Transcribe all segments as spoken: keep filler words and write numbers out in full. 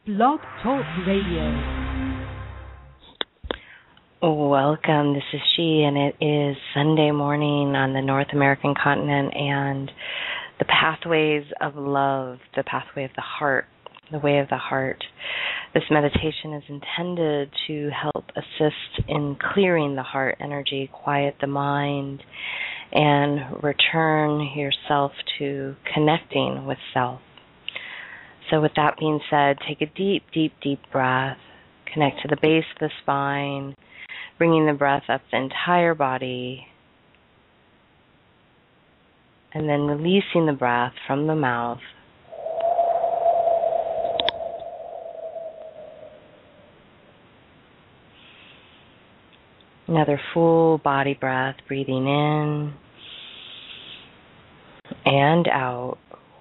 Blog Talk Radio. Welcome, this is She, and it is Sunday morning on the North American continent, and the pathways of love, the pathway of the heart, the way of the heart. This meditation is intended to help assist in clearing the heart energy, quiet the mind, and return yourself to connecting with self. So with that being said, take a deep, deep, deep breath. Connect to the base of the spine, bringing the breath up the entire body, and then releasing the breath from the mouth. Another full body breath, breathing in and out.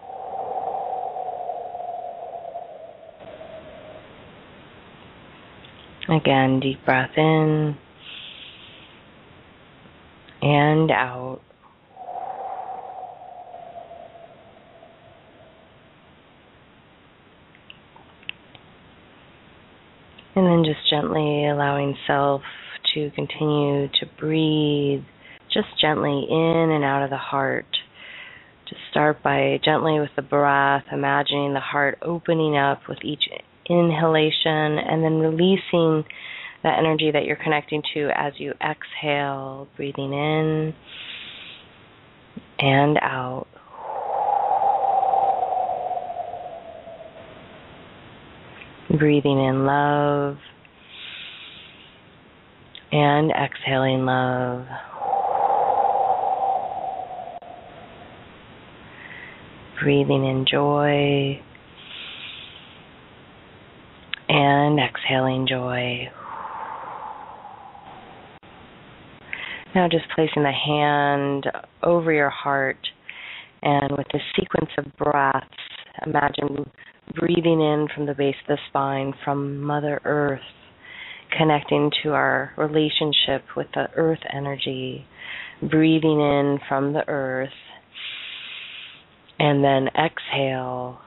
Again, deep breath in and out. And then just gently allowing self to continue to breathe, just gently in and out of the heart. Just start by gently with the breath, imagining the heart opening up with each inhalation, and then releasing that energy that you're connecting to as you exhale, breathing in and out. Breathing in love and exhaling love. Breathing in joy and exhaling joy. Now just placing the hand over your heart, and with this sequence of breaths, imagine breathing in from the base of the spine, from Mother Earth, connecting to our relationship with the earth energy, breathing in from the earth, and then exhale.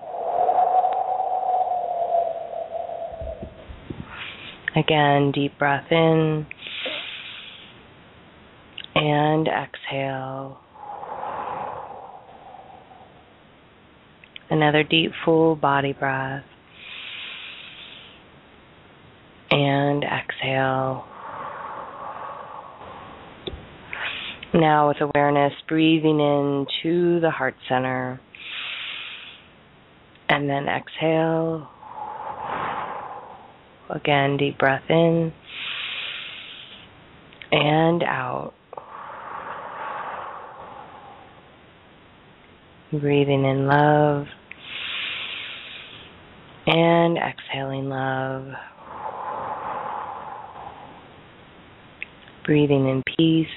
Again, deep breath in and exhale. Another deep, full body breath and exhale. Now with awareness, breathing in to the heart center, and then exhale. Again, deep breath in and out. Breathing in love and exhaling love. Breathing in peace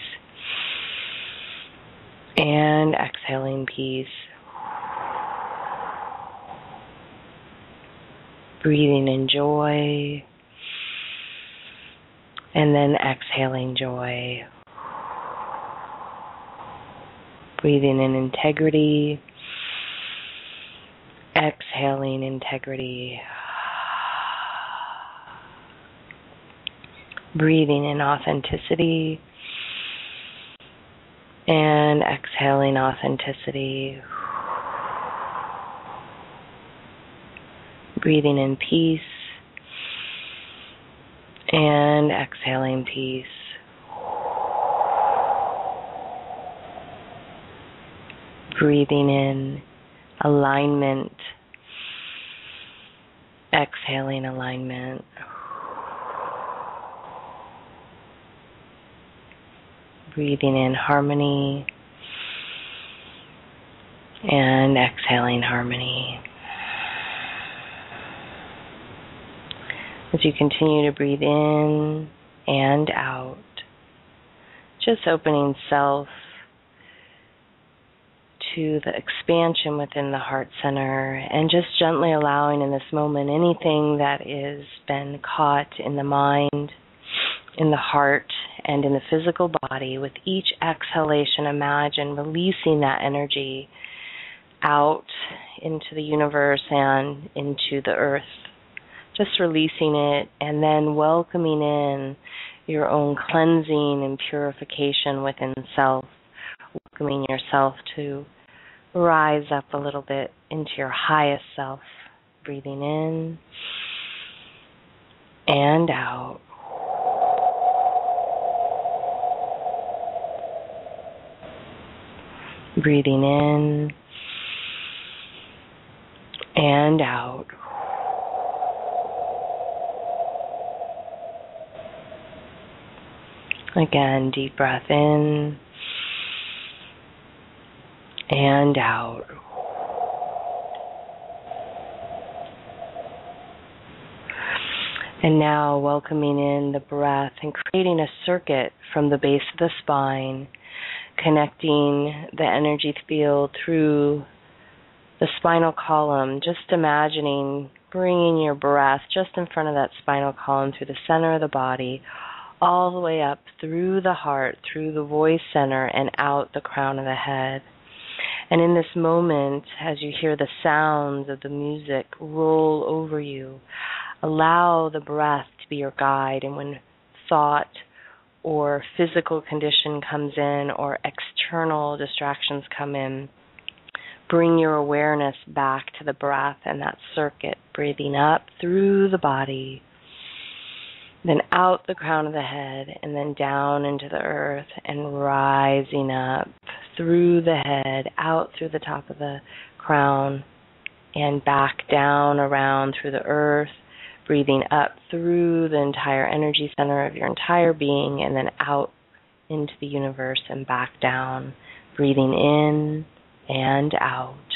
and exhaling peace. Breathing in joy and then exhaling joy. Breathing in integrity, exhaling integrity. Breathing in authenticity and exhaling authenticity. Breathing in peace and exhaling peace. Breathing in alignment, exhaling alignment. Breathing in harmony and exhaling harmony. As you continue to breathe in and out, just opening self to the expansion within the heart center, and just gently allowing in this moment anything that is been caught in the mind, in the heart, and in the physical body. With each exhalation, imagine releasing that energy out into the universe and into the earth, just releasing it, and then welcoming in your own cleansing and purification within self, welcoming yourself to rise up a little bit into your highest self, breathing in and out. Breathing in and out. Again, deep breath in and out. And now welcoming in the breath and creating a circuit from the base of the spine, connecting the energy field through the spinal column, just imagining bringing your breath just in front of that spinal column through the center of the body, all the way up through the heart, through the voice center, and out the crown of the head. And in this moment, as you hear the sounds of the music roll over you, allow the breath to be your guide. And when thought or physical condition comes in or external distractions come in, bring your awareness back to the breath and that circuit, breathing up through the body, then out the crown of the head, and then down into the earth, and rising up through the head, out through the top of the crown, and back down around through the earth, breathing up through the entire energy center of your entire being, and then out into the universe and back down, breathing in and out.